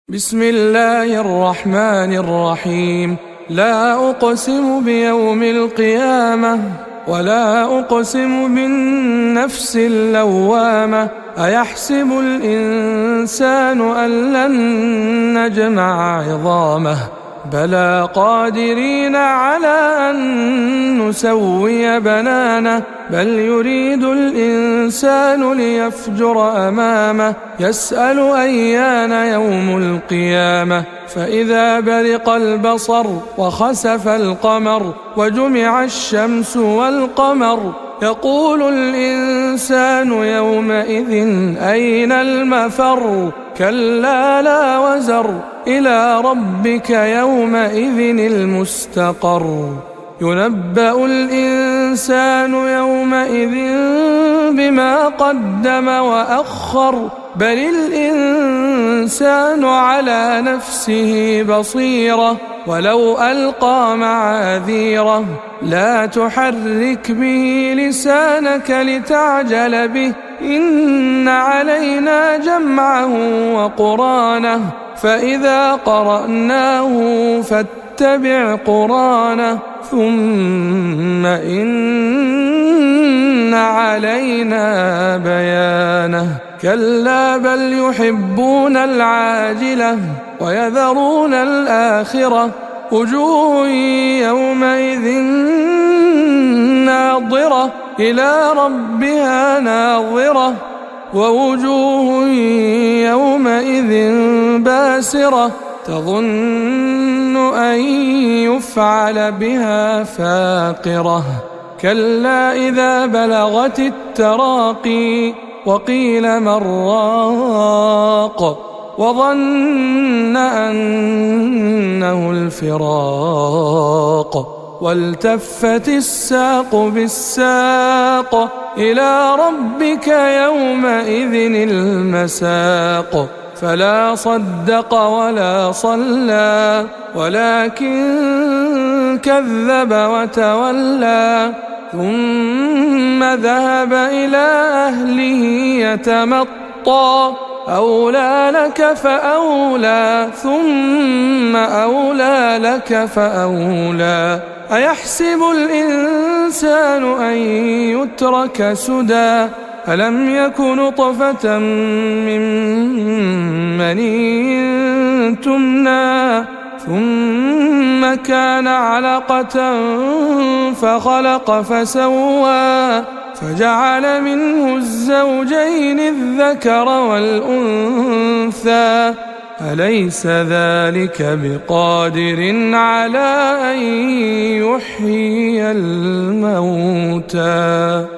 بسم الله الرحمن الرحيم. لا أقسم بيوم القيامة ولا أقسم بالنفس اللوامة. أيحسب الإنسان أن لن نجمع عظامه بلى قادرين على أن نسوي بنانه بل يريد الإنسان ليفجر أمامه يسأل أيان يوم القيامة فإذا برق البصر وخسف القمر وجمع الشمس والقمر يقول الإنسان يومئذ أين المفر كلا لا وزر إلى ربك يومئذ المستقر ينبأ الإنسان يومئذ بما قدم وأخر بل الإنسان على نفسه بصيرة ولو ألقى معاذيره لا تحرك به لسانك لتعجل به إن علينا جمعه وقرآنه فإذا قرأناه فاتبع قرآنه ثم إن علينا بيانه كلا بل يحبون العاجلة ويذرون الآخرة وجوه يومئذ ناظرة إلى ربها ناظرة ووجوه يومئذ باسرة تظن أن يفعل بها فاقرة كلا إذا بلغت التراقي وقيل من راق وظن أنه الفراق والتفت الساق بالساق إلى ربك يومئذ المساق فلا صدق ولا صلى ولكن كذب وتولى ثم ذهب إلى أهله يتمطى أولى لك فأولى ثم أولى لك فأولى أيحسب الإنسان أن يترك سدى ألم يكن نطفة من مني تمنى ثم كان علقة فخلق فسوى فجعل منه الزوجين الذكر والأنثى أليس ذلك بقادر على أن يحيي الموتى